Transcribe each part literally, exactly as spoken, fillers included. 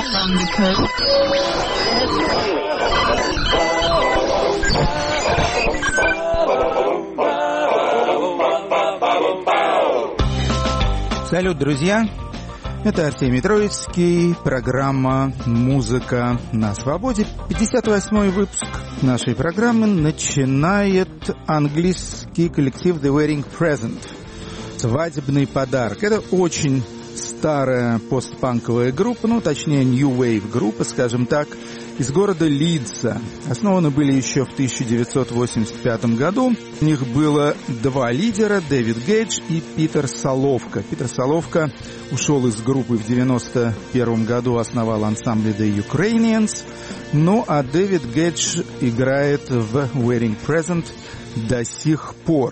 From the coast. Салют, друзья! Это Артемий Троицкий, программа «Музыка на свободе». пятьдесят восьмой выпуск нашей программы начинает английский коллектив The Wedding Present. «Свадебный подарок». Это очень старая постпанковая группа, ну, точнее, New Wave группа, скажем так, из города Лидса. Основаны были еще в тысяча девятьсот восемьдесят пятом году. У них было два лидера, Дэвид Гейдж и Питер Соловка. Питер Соловка ушел из группы в девяносто первом году, основал ансамбль The Ukrainians. Ну, а Дэвид Гейдж играет в Wedding Present до сих пор.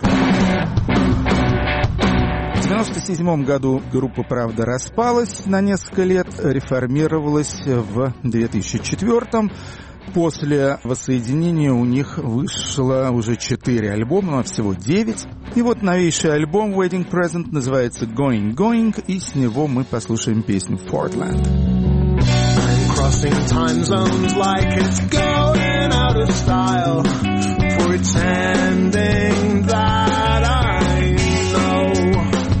В девяносто седьмом году группа, правда, распалась на несколько лет, реформировалась в две тысячи четвёртом. После воссоединения у них вышло уже четыре альбома, но всего девять. И вот новейший альбом Wedding Present называется Going Going, и с него мы послушаем песню Portland. I'm crossing time zones like it's going out of style, pretending that I know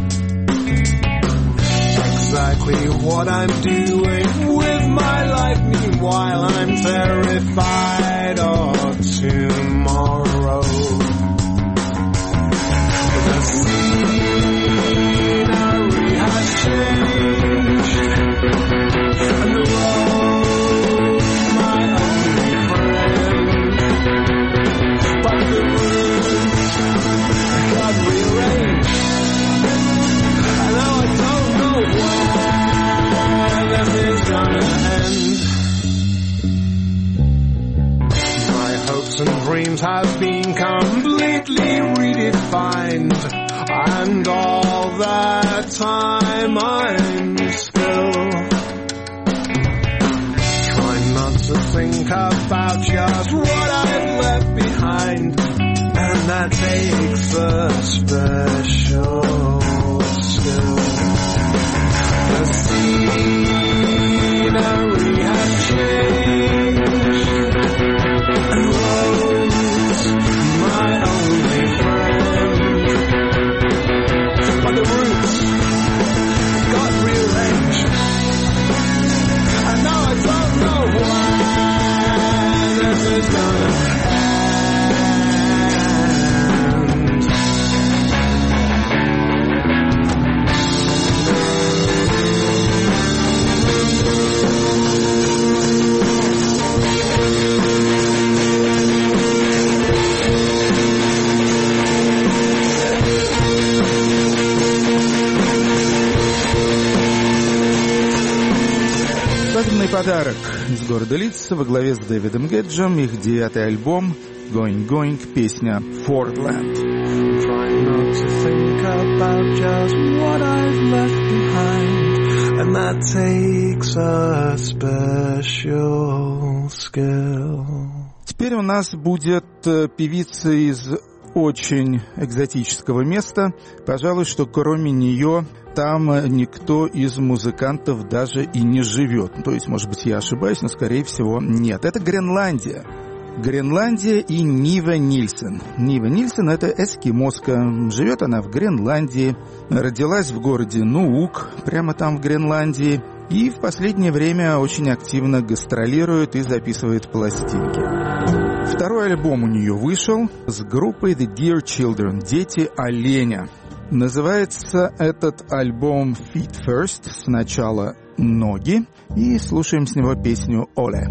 exactly what I'm doing with my life. Meanwhile, I'm terrified of tomorrow. The scenery has changed, and the road's my only friend. But the routes got rearranged, and now I don't know when this is gonna end. My hopes and dreams have been completely redefined, and all that time I'm still trying not to think about just what I've left behind, and that takes a special skill. The scenery has changed, and road's my only friend. But the routes got rearranged, and now I don't know why this is gonna end. Свадебный подарок из города Лидса во главе с Дэвидом Гейджем, их девятый альбом Going Going, песня Portland. Trying not to think about just what I've left behind, and that takes a special skill. Теперь у нас будет певица из очень экзотического места. Пожалуй, что кроме нее там никто из музыкантов даже и не живет. То есть, может быть, я ошибаюсь, но, скорее всего, нет. Это Гренландия. Гренландия и Нива Нильсен. Нива Нильсен — это эскимоска. Живет она в Гренландии. Родилась в городе Нуук, прямо там в Гренландии. И в последнее время очень активно гастролирует и записывает пластинки. Второй альбом у нее вышел с группой The Dear Children, «Дети оленя». Называется этот альбом Feet First, сначала ноги, и слушаем с него песню «Оле».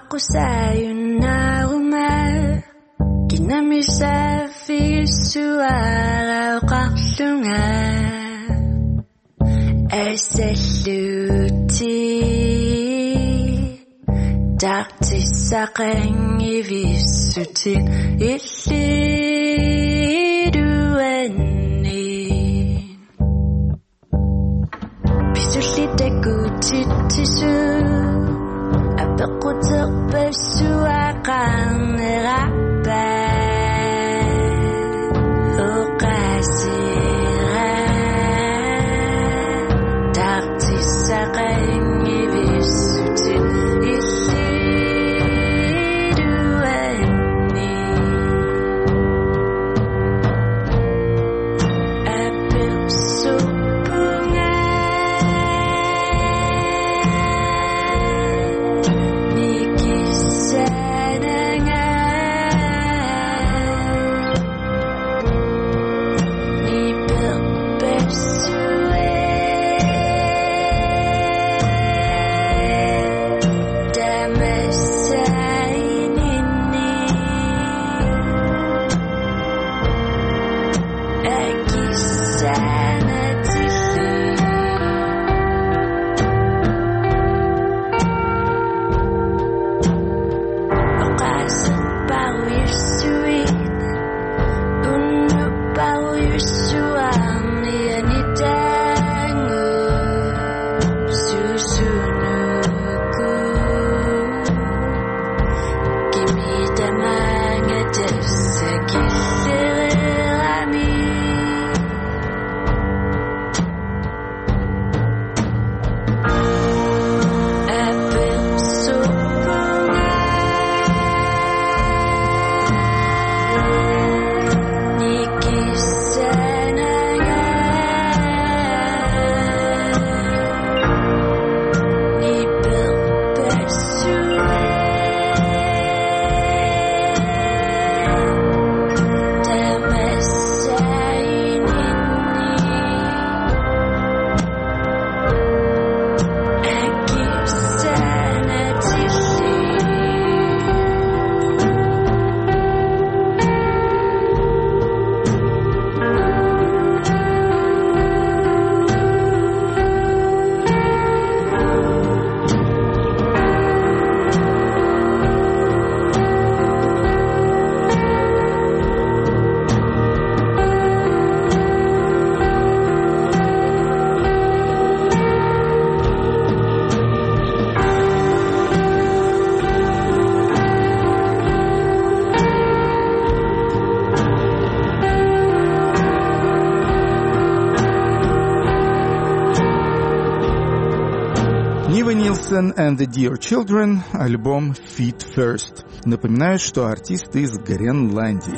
Dartisaqan ivisutin illiduanni pisullitagutittisu apequteqpassuaqarnerappa uqasira dartisaqan ivisutin Nilsson and the Dear Children, альбом Feet First. Напоминаю, что артисты из Гренландии.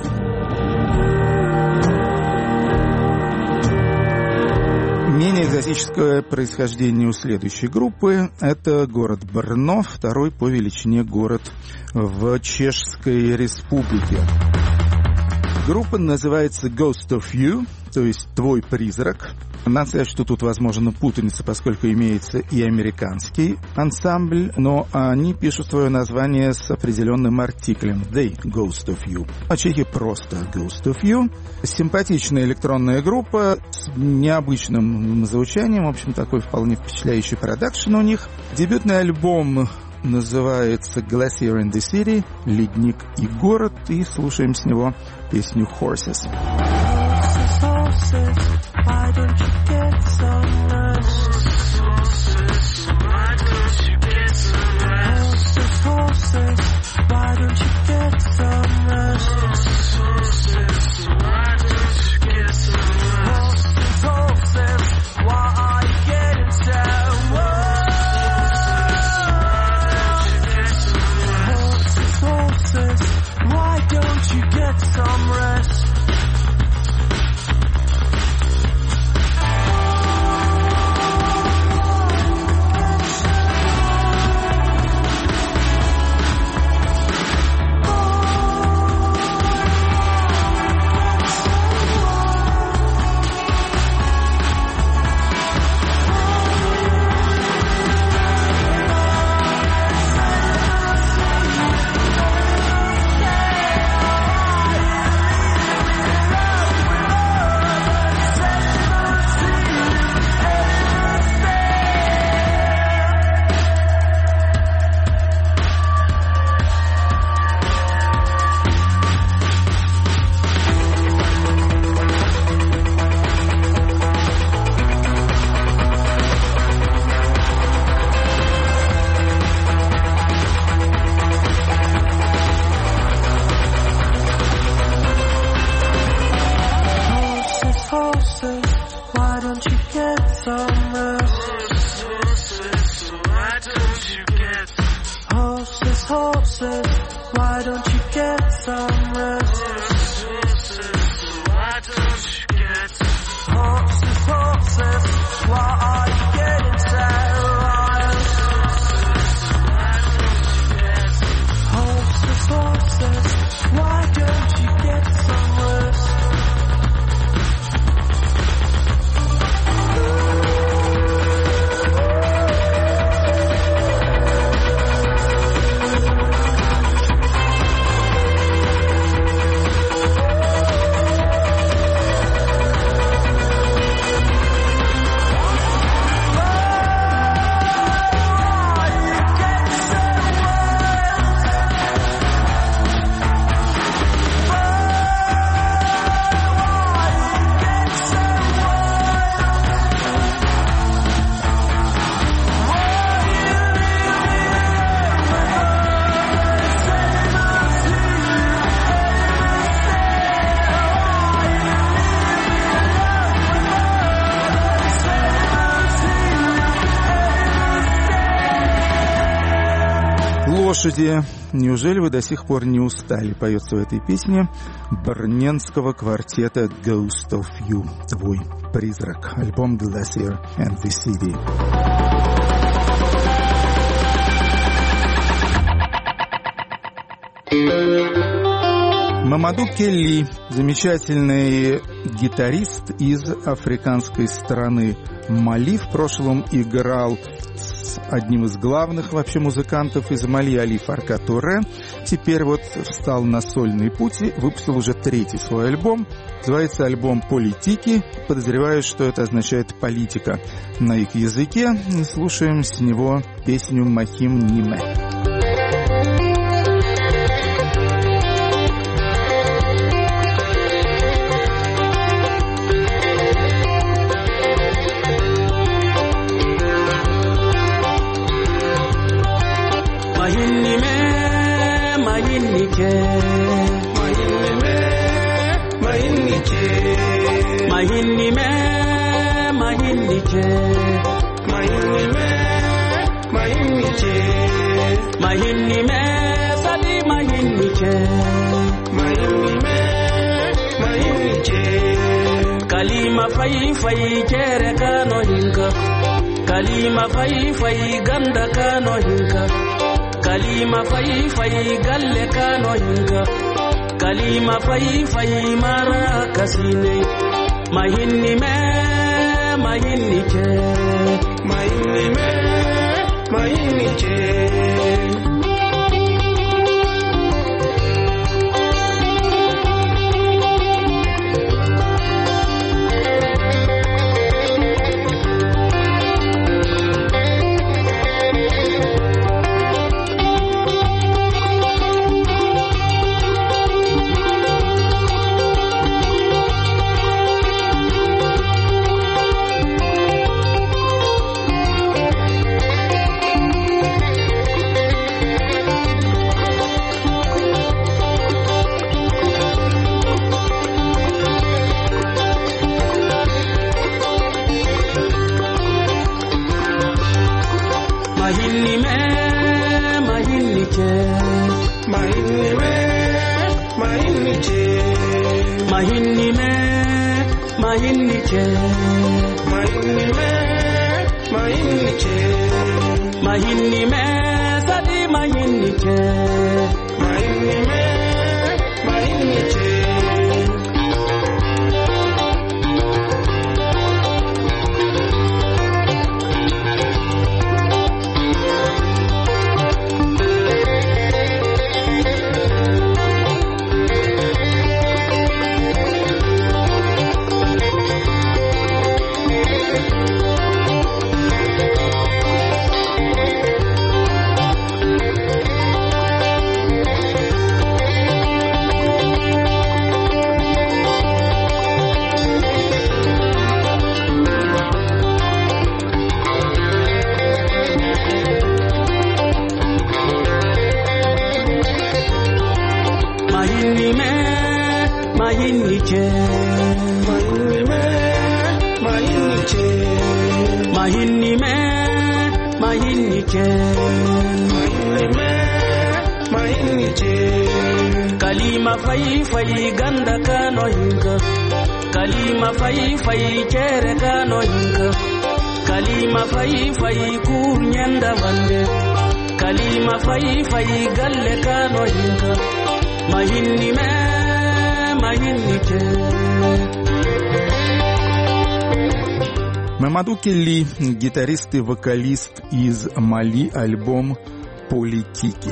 Менее экзотическое происхождение у следующей группы – это город Брно, второй по величине город в Чешской Республике. Группа называется Ghost of You, то есть «Твой призрак». Надо сказать, что тут возможна путаница, поскольку имеется и американский ансамбль, но они пишут свое название с определенным артиклем «They Ghost of You». А чехи просто «Ghost of You». Симпатичная электронная группа с необычным звучанием, в общем, такой вполне впечатляющий продакшн у них. Дебютный альбом называется Glacier in the City, «Ледник и город», и слушаем с него песню «Horses». Horses, why don't you get some rest? Horses, why don't you get some rest? Horses, why don't you get some rest? Horses, why don't you get some rest? Horses, why are you getting so worse? Horses, horses, why don't you get some rest? Лошади, неужели вы до сих пор не устали? Поется в этой песне брненского квартета Ghost of You, твой призрак, альбом Glacier and the City. Мамаду Келли, замечательный гитарист из африканской страны Мали, в прошлом играл с одним из главных вообще музыкантов из Мали, Али Фарка Туре. Теперь вот встал на сольный путь и выпустил уже третий свой альбом. Называется альбом «Политики». Подозреваю, что это означает «политика» на их языке. И слушаем с него песню «Махим Ниме». Mahinni me, mahinni me, mahinni mahinni me sadi mahinni che mahinni me mahinni che kalima fai fai kere kano hinka kalima fai fai ganda kano hinka kalima fai fai galle kano hinka kalima fai fai mara kasine mahinni me mahinni che mahinni me mahinni che mahinni me mahinni che mahinni me mahinni che mahinni me mahinni che mahinni me mahinni che mahinni me sadi mahinni che mahinni me mahinni che mahinni me mahinni che mahinni me mahinni che mahinni me mahinni che mahinni me mahinni che kalima fai fai ganda kano hinka kalima fai fai kere kano hinka kalima fai fai kurnyanda vande kalima fai fai galle kano hinka mahinni me mahinni che Мамаду Келли, гитарист и вокалист из Мали, альбом «Политики».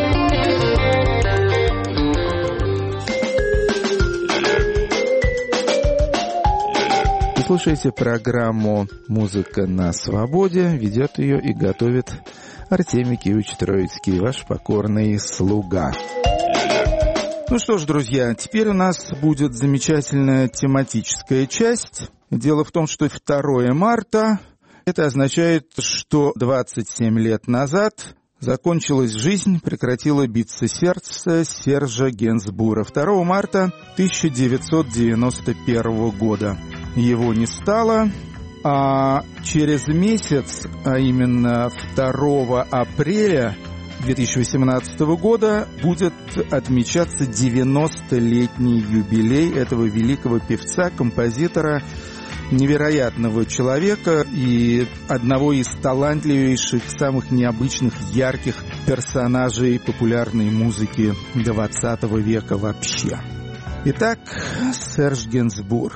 Вы слушаете программу «Музыка на свободе». Ведет ее и готовит Артемий Киевич Троицкий, ваш покорный слуга. Ну что ж, друзья, теперь у нас будет замечательная тематическая часть. Дело в том, что второе марта, это означает, что двадцать семь лет назад закончилась жизнь, прекратило биться сердце Сержа Генсбура. второго марта тысяча девятьсот девяносто первого года его не стало, а через месяц, а именно второго апреля две тысячи восемнадцатого года, будет отмечаться девяностолетний юбилей этого великого певца, композитора, невероятного человека и одного из талантливейших, самых необычных, ярких персонажей популярной музыки двадцатого века вообще. Итак, Серж Генсбур.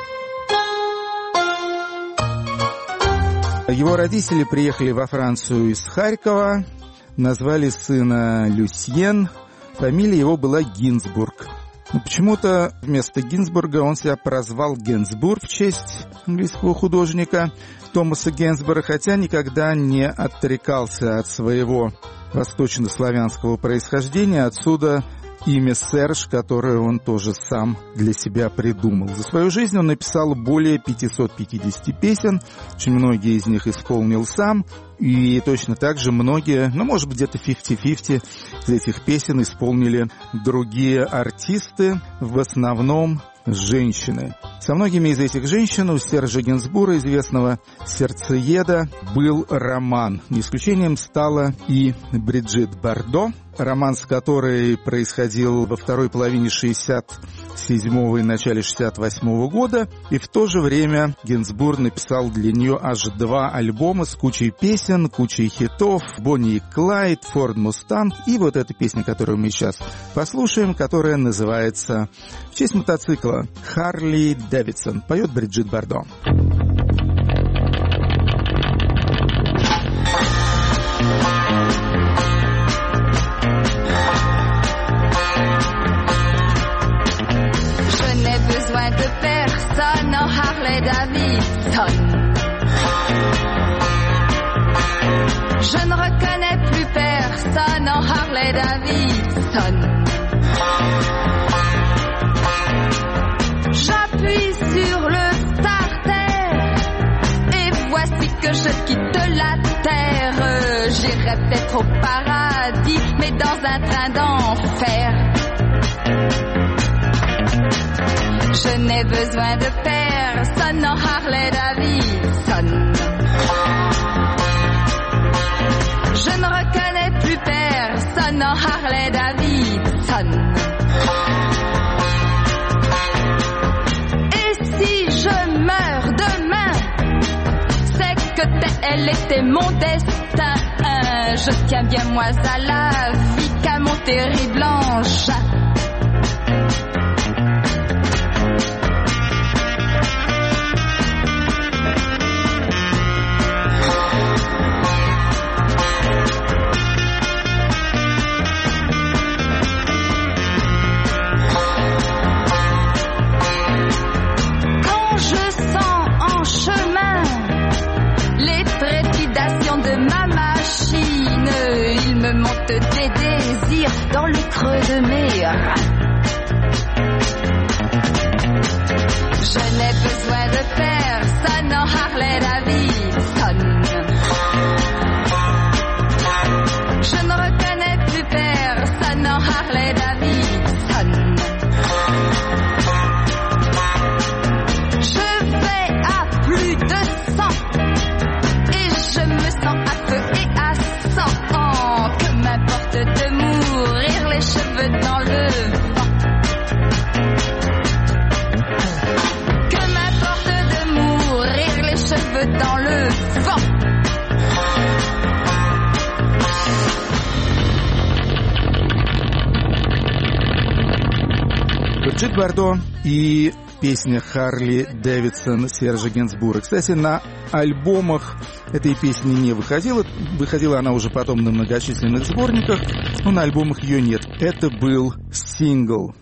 Его родители приехали во Францию из Харькова, назвали сына Люсьен, фамилия его была Гинзбург. Но почему-то вместо Гинзбурга он себя прозвал Генсбур в честь английского художника Томаса Генсбура, хотя никогда не отрекался от своего восточнославянского происхождения, отсюда имя Серж, которое он тоже сам для себя придумал. За свою жизнь он написал более пятьсот пятьдесят песен, очень многие из них исполнил сам, и точно так же многие, ну, может быть, где-то пятьдесят на пятьдесят из этих песен исполнили другие артисты, в основном женщины. Со многими из этих женщин у Сержа Гинзбура, известного сердцееда, был роман. Исключением стала и Бриджит Бардо, роман с которой происходил во второй половине шестьдесят седьмого и начале шестьдесят восьмого года, и в то же время Гинзбур написал для нее аж два альбома с кучей песен, кучей хитов: «Бонни и Клайд», «Форд Мустанг» и вот эта песня, которую мы сейчас послушаем, которая называется в честь мотоцикла «Харли Дэвидсон». Поет Бриджит Бардо. De personne en Harley Davidson. Je ne reconnais plus personne en Harley Davidson. J'appuie sur le starter et voici que je quitte la terre. J'irai peut-être au paradis, mais dans un train d'enfer. Je n'ai besoin de personne en Harley Davidson. Je ne reconnais plus personne en Harley Davidson. Et si je meurs demain, c'est que tel était mon destin. Je tiens bien moins à la vie qu'à mon terrible engin. Des désirs dans le creux de mes reins. Je n'ai besoin de personne en Harley Davidson. Je ne reconnais plus personne en Harley Davidson. Je vais à plus de cent et je me sens à feu et à sang. M'importe de mourir les cheveux dans le vent. Que m'importe de mourir les cheveux dans le vent. Бриджит Бардо и песня «Харли Дэвидсон» Сержа Гинзбура. Кстати, на альбомах этой песни не выходила. Выходила она уже потом на многочисленных сборниках, но на альбомах ее нет. Это был сингл.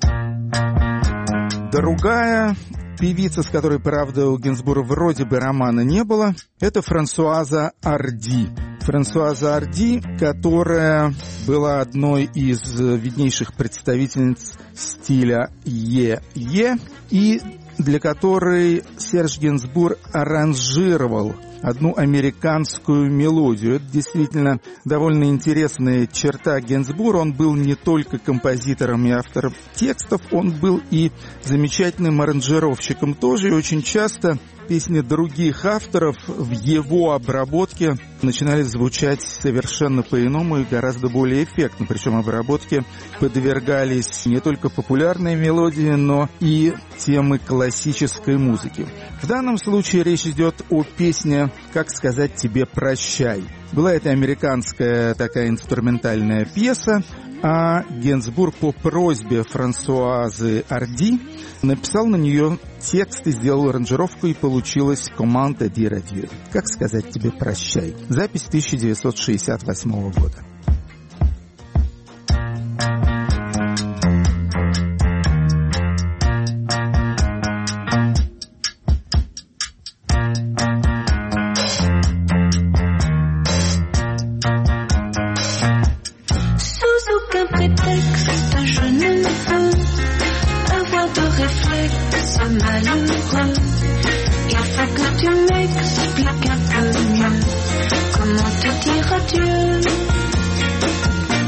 Другая певица, с которой, правда, у Гинзбура вроде бы романа не было, это Франсуаза Арди. Франсуаза Арди, которая была одной из виднейших представительниц стиля Е-Е, и для которой Серж Гинзбур аранжировал одну американскую мелодию. Это действительно довольно интересная черта Гинзбура. Он был не только композитором и автором текстов, он был и замечательным аранжировщиком тоже, и очень часто песни других авторов в его обработке начинали звучать совершенно по-иному и гораздо более эффектно. Причем обработке подвергались не только популярные мелодии, но и темы классической музыки. В данном случае речь идет о песне «Как сказать тебе прощай». Была это американская такая инструментальная пьеса, а Гинзбур по просьбе Франсуазы Арди написал на нее текст и сделал аранжировку, и получилось «Comment te dire adieu» — «Как сказать тебе прощай». Запись тысяча девятьсот шестьдесят восьмого года.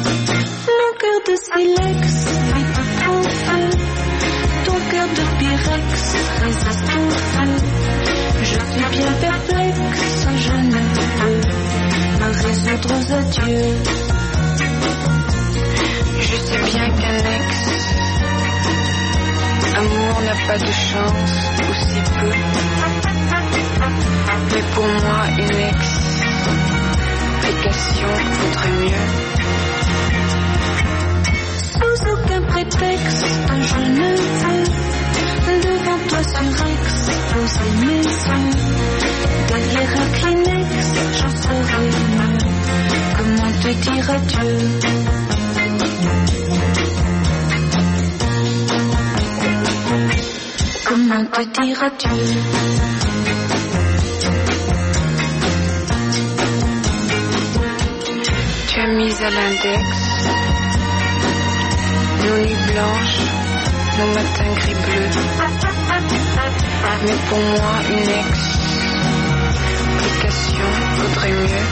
Ton cœur de pirate Rex résiste au feu. Je suis bien perplexe, je ne peux me résoudre aux adieux. Je sais bien qu'un ex amour n'a pas de chance, ou si peu. Mais pour moi, une explication vaudrait mieux. Sous aucun prétexte, je ne veux devant toi sur ex poser mes yeux. Derrière un Kleenex, j'en serais mieux. Comment te dire adieu? Comment te dire adieu? Tu as mis à l'index nos nuits blanches, nos matins gris bleus. Mais pour moi, une explication vaudrait mieux.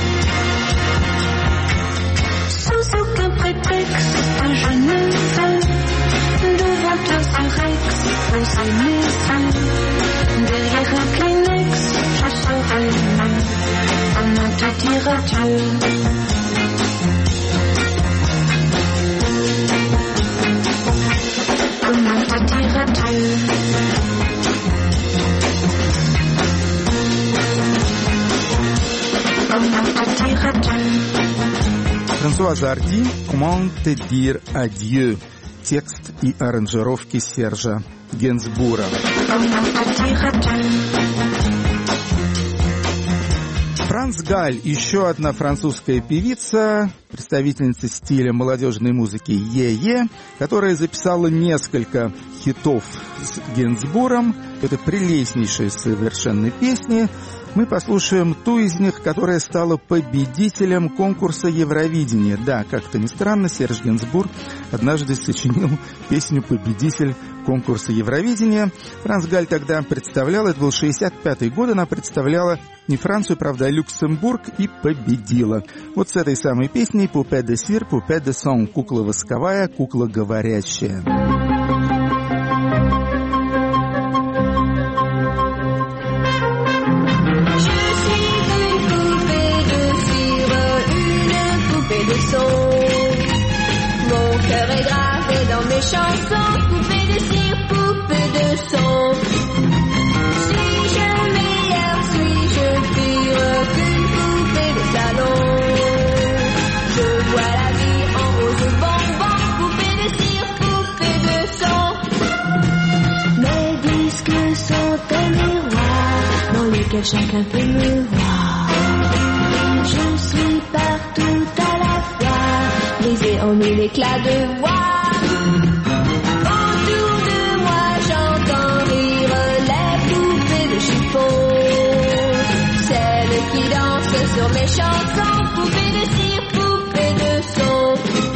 Sans aucun prétexte, je ne veux devant toi sur ex poser mes yeux. Derrière un Kleenex, je serais mieux. Comment te dire adieu? Comment te dire adieu? Comment te dire adieu? Франсуа Зарди «Comment te dire adieu». Текст и аранжировки Сержа Генсбура. Франц Галь, еще одна французская певица, представительница стиля молодежной музыки Е-Е, которая записала несколько хитов с Генсбуром. Это прелестнейшие совершенно песни. Мы послушаем ту из них, которая стала победителем конкурса Евровидения. Да, как-то ни странно, Серж Генсбур однажды сочинил песню «Победитель конкурса Евровидения». Франц Галь тогда представляла, это был шестьдесят пятый год, она представляла не Францию, правда, а Люксембург, и победила. Вот с этой самой песней «Poupée de cire, poupée de son» — кукла восковая, кукла говорящая. Mon cœur est gravé dans mes chansons, poupée de cire, poupée de son. Suis-je meilleure, suis-je pire qu'une poupée de salon? Je vois la vie en rose bonbon, poupée de cire, poupée de son. Mes disques sont un miroir dans lequel chacun peut me voir. Je suis partout à la fois, brisée en mille éclats de voix. Autour de moi j'entends rire les poupées de chiffon, celles qui dansent sur mes chansons, poupées de cire, poupées de son.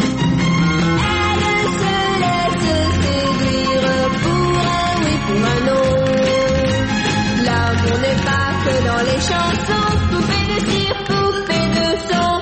Elles se laissent séduire pour un oui, pour un non. L'amour n'est pas que dans les chansons, poupées de cire, poupées de son.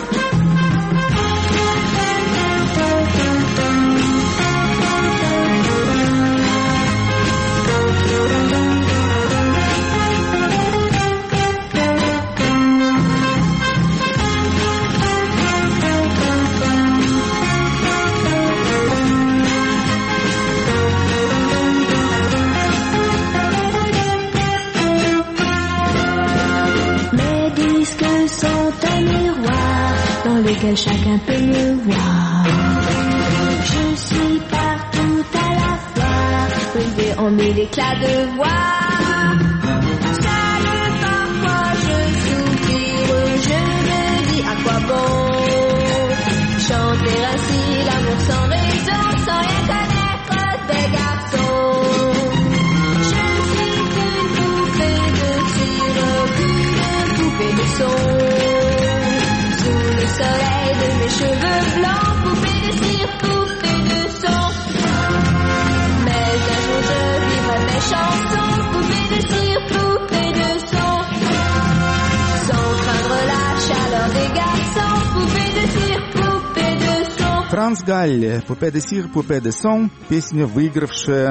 Lequel chacun peut me voir. Je suis partout à la fois, brisée en mille éclats de voix. Seule parfois je soupire, je me dis à quoi bon chanter ainsi l'amour sans raison, sans rien connaître des garçons. Je suis qu'une poupée de cire, qu'une poupée de son. Le soleil de mes cheveux blancs, poupée de cire, poupée de son. Mais un jour je vivrai mes chansons, poupée de cire, poupée de son. Sans craindre la chaleur des garçons, poupée de cire, poupée de son. Франц Галь, «Poupée de cire, poupée de son», песня, выигравшая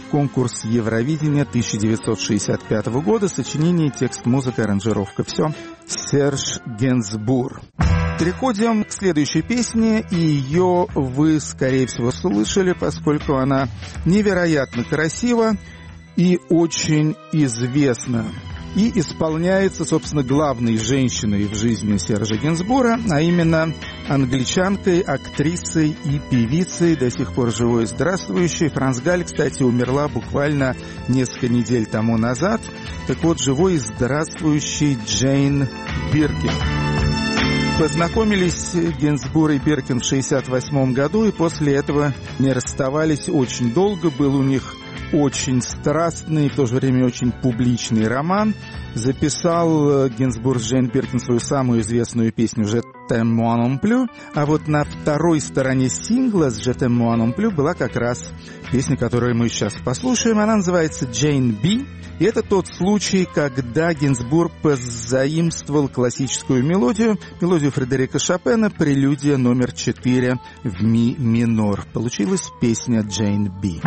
конкурс Евровидения тысяча девятьсот шестьдесят пятого года. Сочинение, текст, музыка, аранжировка. Все. Серж Генсбур. Переходим к следующей песне, и ее вы, скорее всего, слышали, поскольку она невероятно красива и очень известна. И исполняется, собственно, главной женщиной в жизни Сержа Генсбура, а именно англичанкой, актрисой и певицей, до сих пор живой и здравствующей. Франс Галь, кстати, умерла буквально несколько недель тому назад. Так вот, живой и здравствующей Джейн Биркин. Познакомились Генсбур и Биркин в шестьдесят восьмом году, и после этого не расставались очень долго. Был у них очень страстный, в то же время очень публичный роман. Записал Генсбур с Джейн Биркин свою самую известную песню «Je t'aime moi non plus», а вот на второй стороне сингла с «Je t'aime moi non plus» была как раз песня, которую мы сейчас послушаем. Она называется «Jane B». И это тот случай, когда Генсбур позаимствовал классическую мелодию, мелодию Фредерика Шопена, прелюдия номер четыре в ми минор. Получилась песня «Jane B».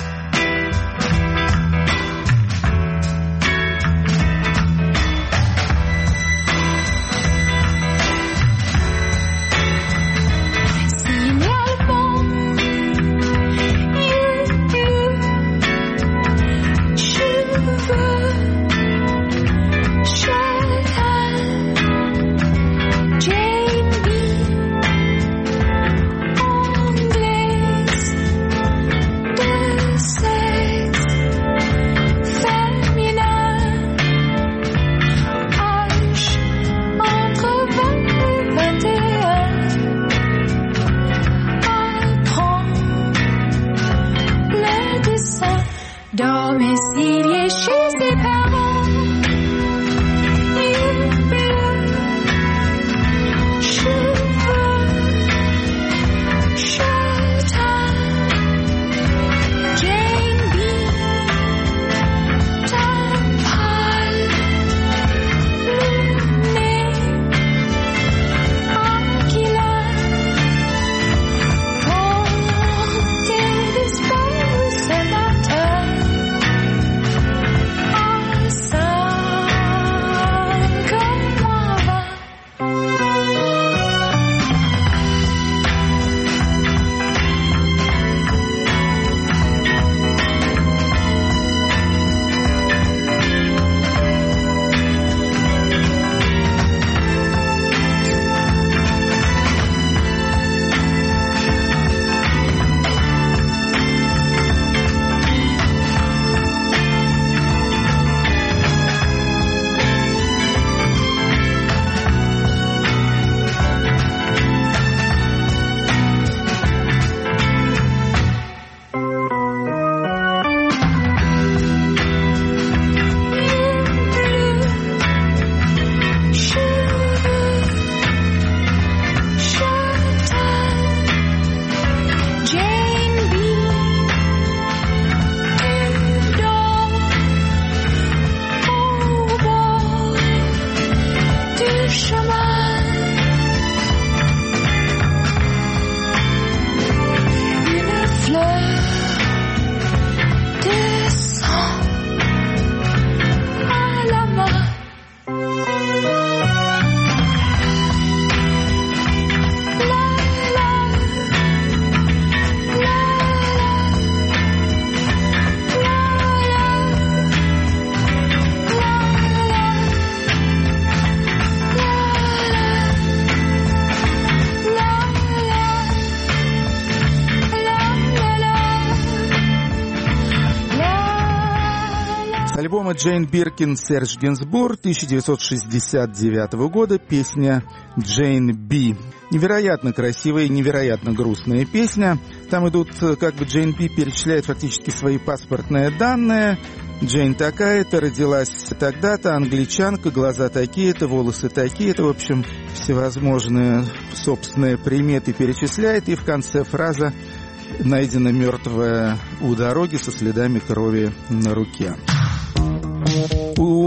Альбома Джейн Биркин, Серж Генсбур, тысяча девятьсот шестьдесят девятого года, песня «Джейн Би». Невероятно красивая и невероятно грустная песня. Там идут, как бы Джейн Би перечисляет фактически свои паспортные данные. Джейн такая-то, родилась тогда-то, англичанка, глаза такие-то, волосы такие-то. В общем, всевозможные собственные приметы перечисляет. И в конце фраза «найдена мертвая у дороги со следами крови на руке». У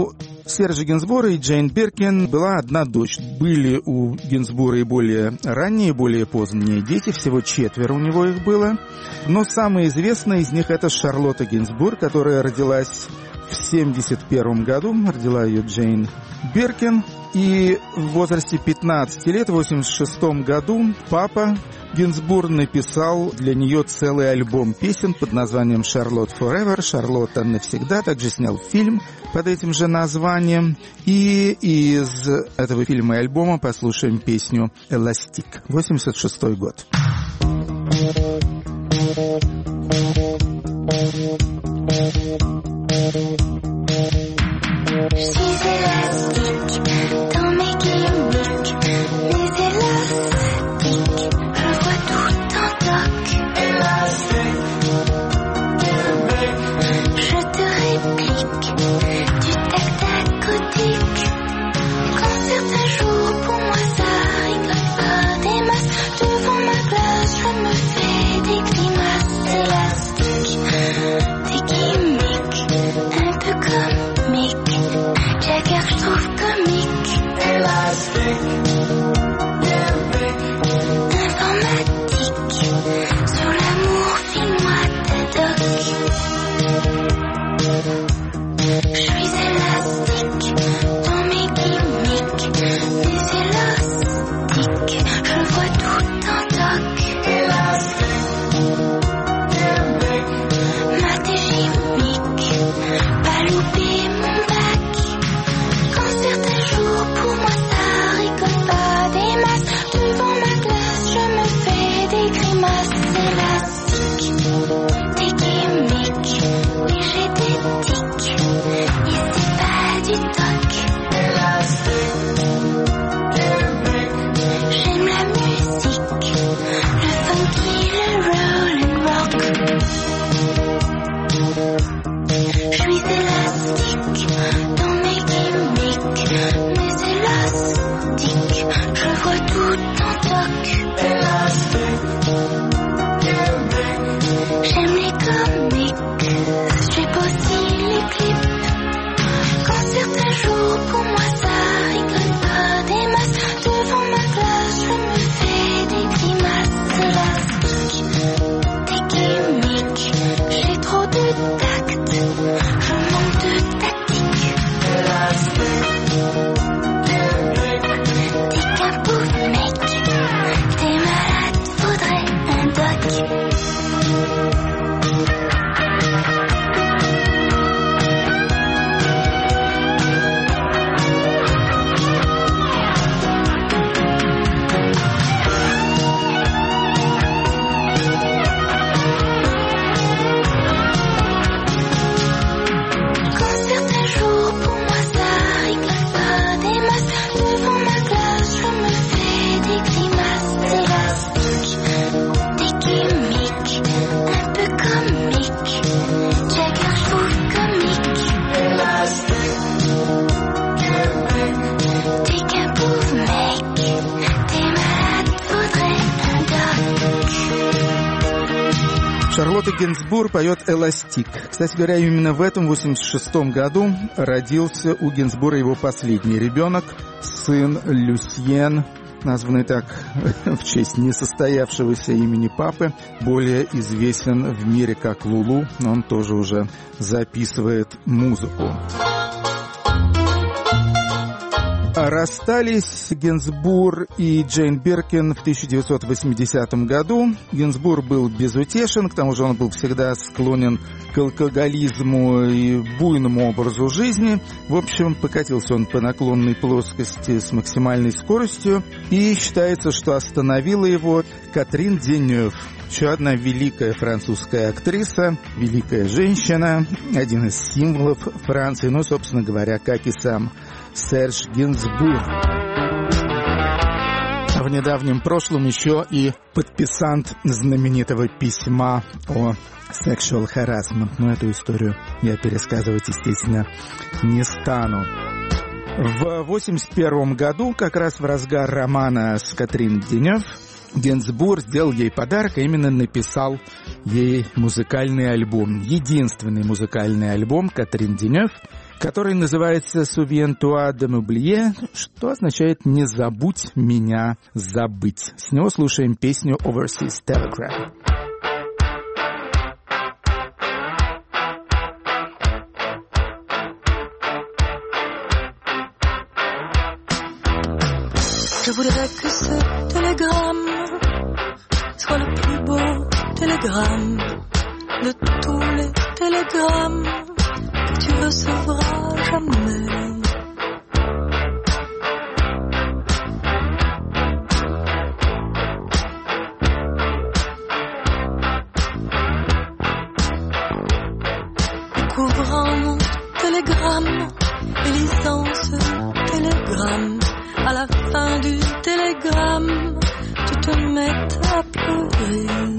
Сержа Гинзбура и Джейн Биркин была одна дочь. Были у Гинзбура и более ранние, более поздние дети, всего четверо у него их было. Но самая известная из них — это Шарлотта Гинзбур, которая родилась в семьдесят первом году, родила ее Джейн Биркин. И в возрасте пятнадцати лет, в восемьдесят шестом году, папа Гинзбур написал для нее целый альбом песен под названием «Шарлотт Forever», «Шарлотта навсегда», также снял фильм под этим же названием. И из этого фильма и альбома послушаем песню «Эластик», восемьдесят шестой год. Шарлотта Гинзбур поет «Эластик». Кстати говоря, именно в этом восемьдесят шестом году родился у Гинзбура его последний ребенок, сын Люсьен, названный так в честь несостоявшегося имени папы, более известен в мире как Лулу, но он тоже уже записывает музыку. Расстались Гинзбур и Джейн Биркин в тысяча девятьсот восьмидесятом году. Гинзбур был безутешен, к тому же он был всегда склонен к алкоголизму и буйному образу жизни. В общем, покатился он по наклонной плоскости с максимальной скоростью, и считается, что остановила его Катрин Денёв, еще одна великая французская актриса, великая женщина, один из символов Франции, ну, собственно говоря, как и сам Серж Гинзбур. А в недавнем прошлом еще и подписант знаменитого письма о sexual harassment. Но эту историю я пересказывать, естественно, не стану. В восемьдесят первом году, как раз в разгар романа с Катрин Денёв, Гинзбур сделал ей подарок, а именно написал ей музыкальный альбом. Единственный музыкальный альбом Катрин Денёв. К который называется «Souviens-toi de m'oublier», что означает «не забудь меня забыть». С него слушаем песню «Overseas Telegram». Je voudrais que ce télégramme soit le plus beau télégramme de tous les télégrammes que tu recevras jamais. Couvrant mon télégramme et lisant ce télégramme, à la fin du télégramme, tu te mets à pleurer.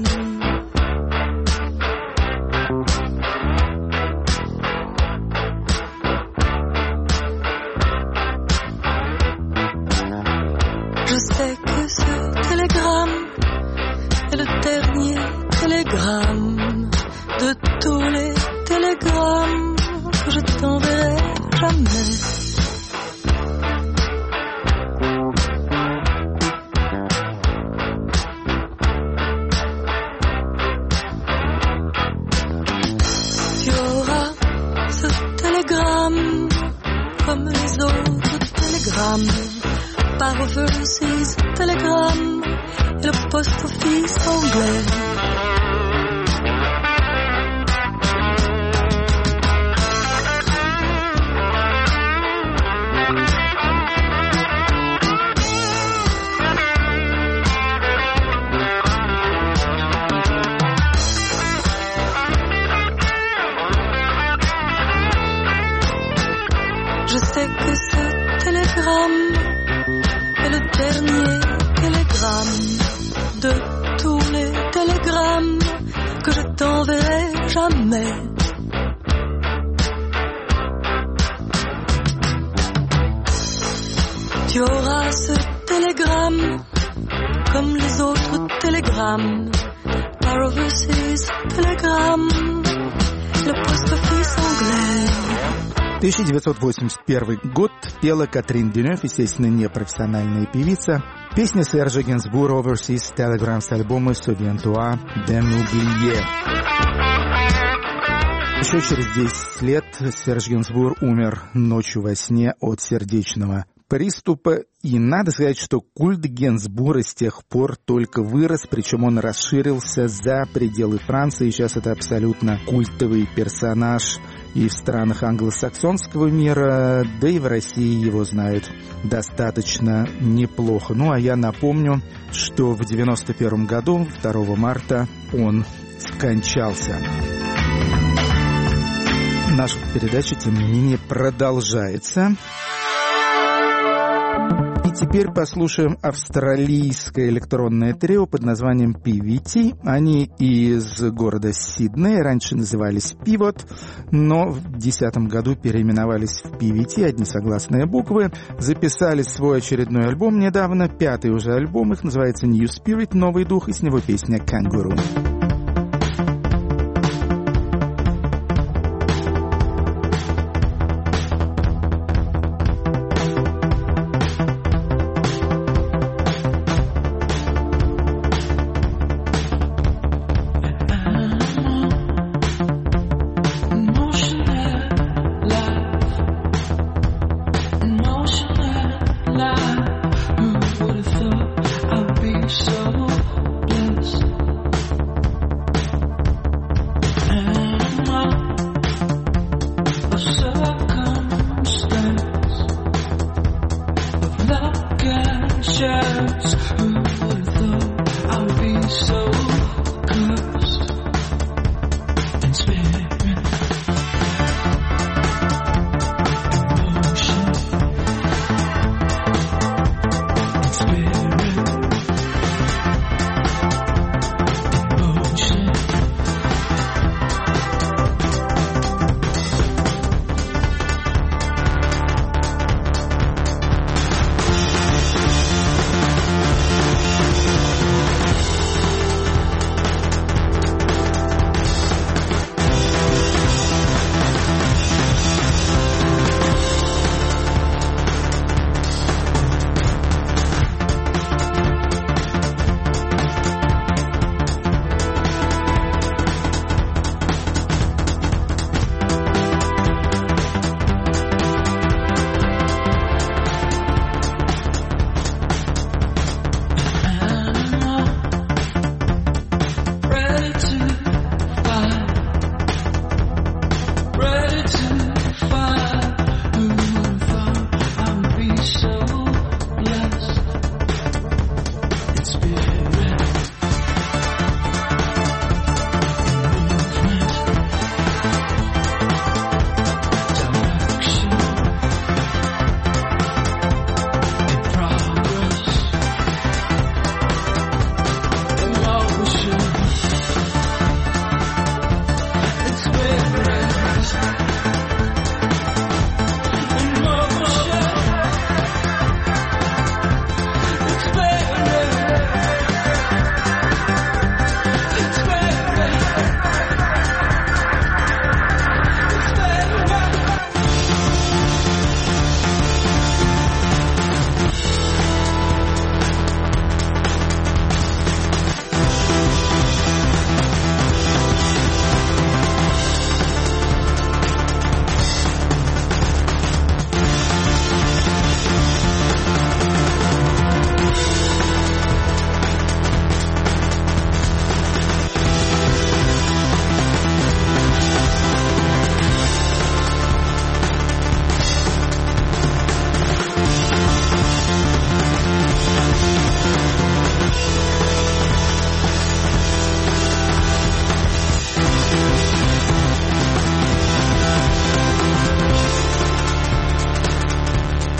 Je sais que ce télégramme est le dernier télégramme de tous les télégrammes que je t'enverrai jamais. Tu auras ce télégramme comme les autres télégrammes, par overseas télégramme et le post office anglais. Je sais que ce télégramme est le dernier télégramme de tous les télégrammes que je t'enverrai jamais. Tu auras ce télégramme comme les autres télégrammes, par overseas télégramme, le post office anglais. тысяча девятьсот восемьдесят первый год, пела Катрин Денев, естественно, не профессиональная певица. Песня Сержа Генсбура «Overseas Telegram» с альбома «Souviens-toi de m'oublier». Еще через десять лет Серж Генсбур умер ночью во сне от сердечного приступа. И надо сказать, что культ Генсбура с тех пор только вырос, причем он расширился за пределы Франции. Сейчас это абсолютно культовый персонаж и в странах англосаксонского мира, да и в России его знают достаточно неплохо. Ну, а я напомню, что в девяносто первом году, второго марта, он скончался. Наша передача, тем не менее, продолжается. И теперь послушаем австралийское электронное трио под названием пи ви ти. Они из города Сидней, раньше назывались Pivot, но в две тысячи десятом году переименовались в пи ви ти, одни согласные буквы. Записали свой очередной альбом недавно, пятый уже альбом, их называется New Spirit, новый дух, и с него песня Kangaroo.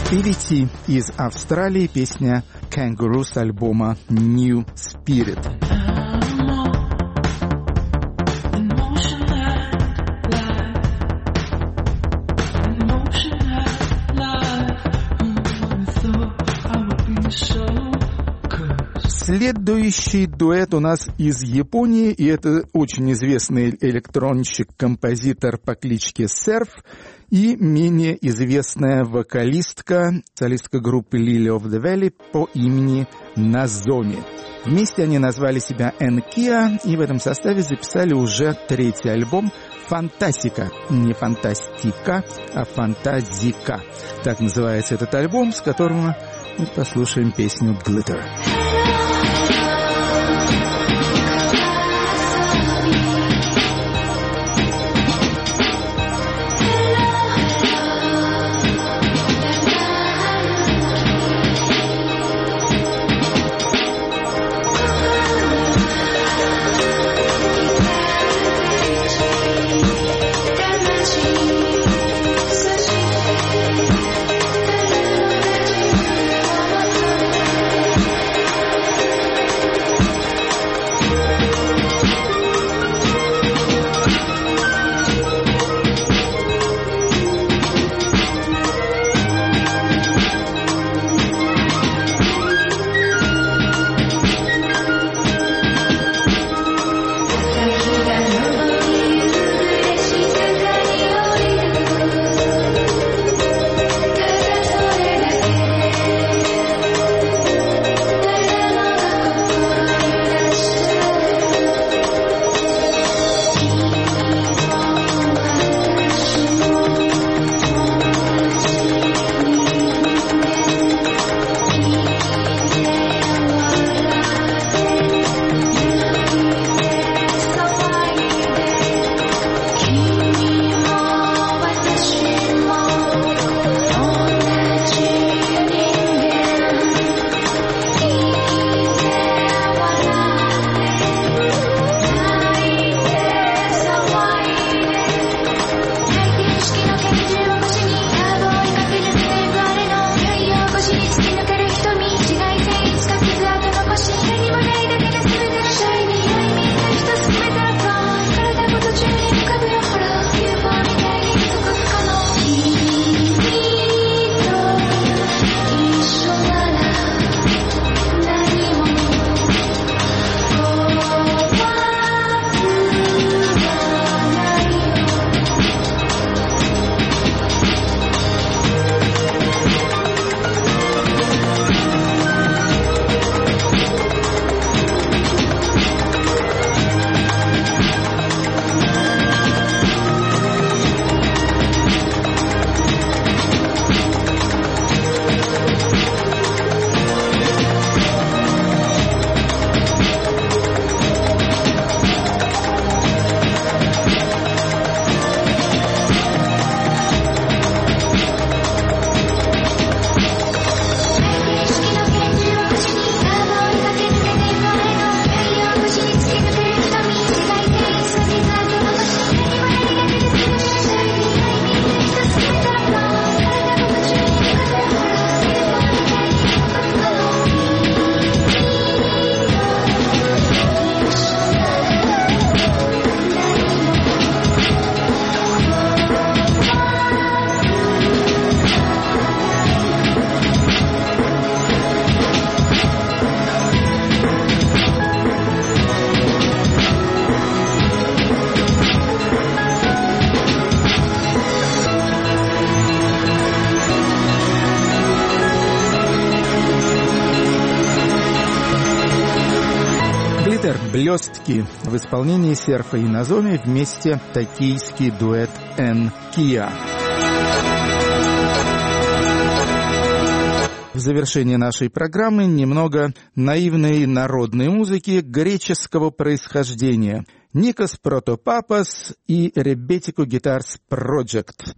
пи ви ти из Австралии, песня «Kangaroo» с альбома «New Spirit». Следующий дуэт у нас из Японии, и это очень известный электронщик-композитор по кличке Серф и менее известная вокалистка, солистка группы Lily of the Valley по имени Назоми. Вместе они назвали себя Энкиа и в этом составе записали уже третий альбом «Фантастика». Не «Фантастика», а «Фантазика». Так называется этот альбом, с которого мы послушаем песню «Glitter». «Блестки» в исполнении Серфа и Назоми, вместе токийский дуэт «Энкиа». В завершение нашей программы немного наивной народной музыки греческого происхождения. Никос Протопапас и Ребетико Guitars Project.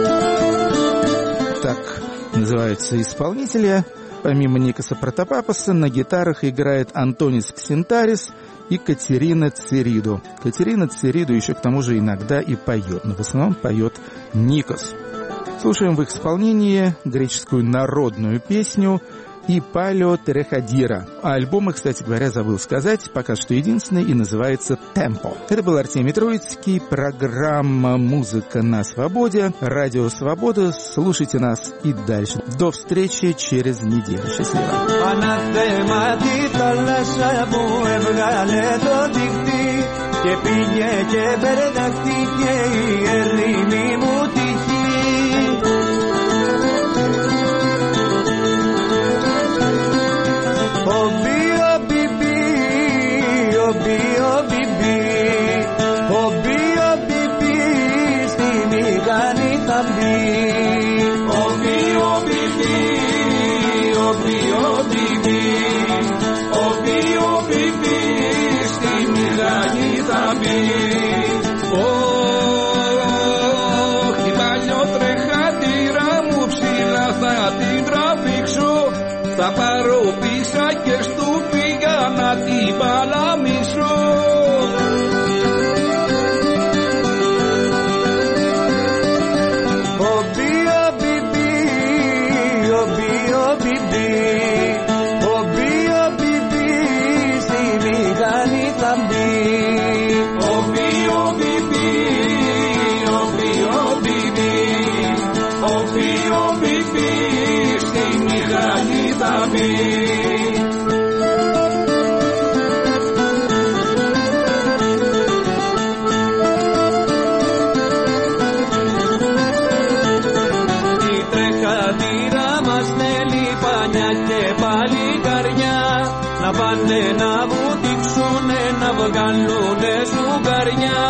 Так называются исполнители. Помимо Никоса Протопапаса на гитарах играет Антонис Ксентарис и Катерина Цериду. Катерина Цериду еще к тому же иногда и поет, но в основном поет Никос. Слушаем в их исполнении греческую народную песню и «Палео Тереходира». А альбом, кстати говоря, забыл сказать, пока что единственный и называется «Темпо». Это был Артемий Троицкий, программа «Музыка на свободе», радио «Свобода». Слушайте нас и дальше. До встречи через неделю. Счастливо. Θα πάρω πίσα και στου πήγα να την παλαμίσω. Ο μπιο μπιμπι, ο μπιο μπιμπι, ο μπιο μπιμπι στη μηχανή θα μπει. Ο μπιο μπιμπι, ο μπιο μπιμπι, ο μπιο μπιμπι στη μηχανή θα μπει. Η τρεχατήρα μας θέλει πανιά και παλικαριά να πάνε να βουτήξουνε να βγάλουνε ζουγαριά.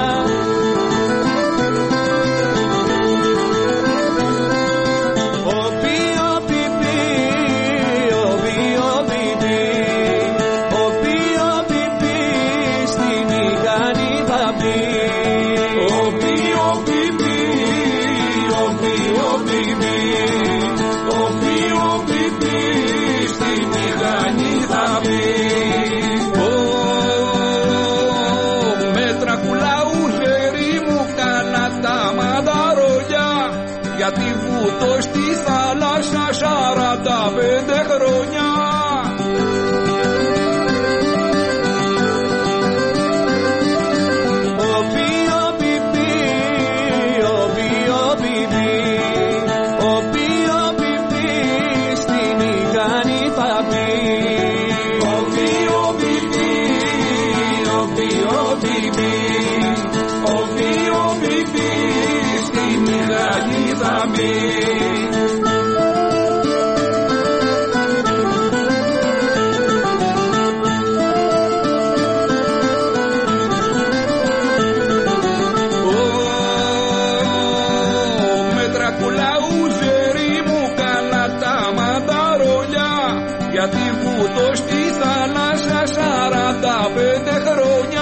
Γιατί βούτω στη θάλασσα σαράντα πέντε χρόνια. Ο μπιο μπιμπι, ο μπιο μπιμπι, ο μπιο μπιμπι στη μηχανή θα μπει. Ο μπιο μπιμπι, ο μπιο μπιμπι, ο μπιο μπιμπι στη μηχανή θα μπει. Γιατί βούτω στη θάλασσα σαράντα πέντε χρόνια.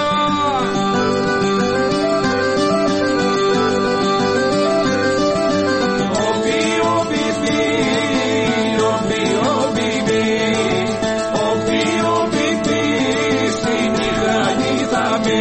Ο μπιο μπιμπι, ο μπιο μπιμπι, ο μπιο μπιμπι στη μηχανή θα μπει.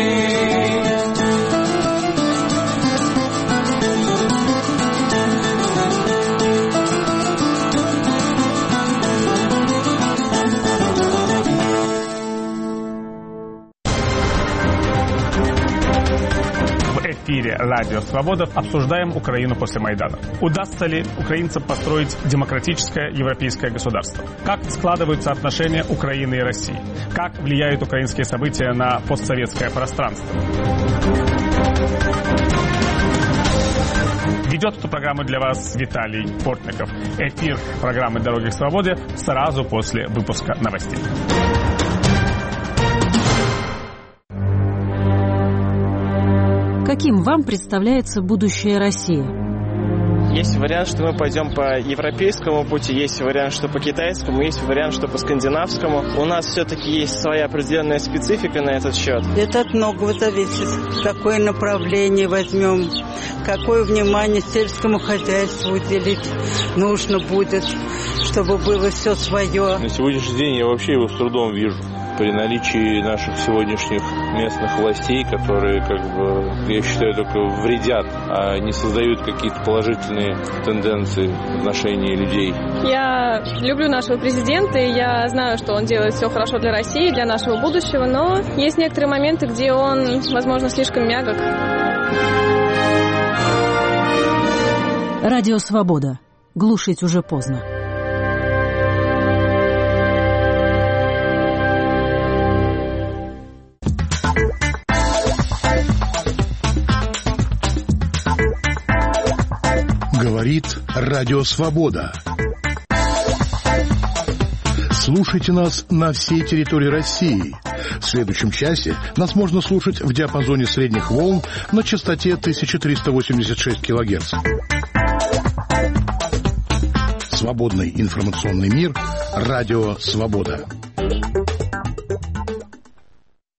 В эфире «Радио Свобода» обсуждаем Украину после Майдана. Удастся ли украинцам построить демократическое европейское государство? Как складываются отношения Украины и России? Как влияют украинские события на постсоветское пространство? Ведет эту программу для вас Виталий Портников. Эфир программы «Дороги к свободе» сразу после выпуска новостей. Каким вам представляется будущее России? Есть вариант, что мы пойдем по европейскому пути, есть вариант, что по китайскому, есть вариант, что по скандинавскому. У нас все-таки есть своя определенная специфика на этот счет. Это от многого зависит. Какое направление возьмем, какое внимание сельскому хозяйству уделить нужно будет, чтобы было все свое. На сегодняшний день я вообще его с трудом вижу. при наличии наших сегодняшних местных властей, которые, как бы, я считаю, только вредят, а не создают какие-то положительные тенденции в отношении людей. Я люблю нашего президента, и я знаю, что он делает все хорошо для России, для нашего будущего, но есть некоторые моменты, где он, возможно, слишком мягок. Радио «Свобода». Глушить уже поздно. Говорит Радио «Свобода». Слушайте нас на всей территории России. В следующем часе нас можно слушать в диапазоне средних волн на частоте тысяча триста восемьдесят шесть килогерц. Свободный информационный мир. Радио «Свобода».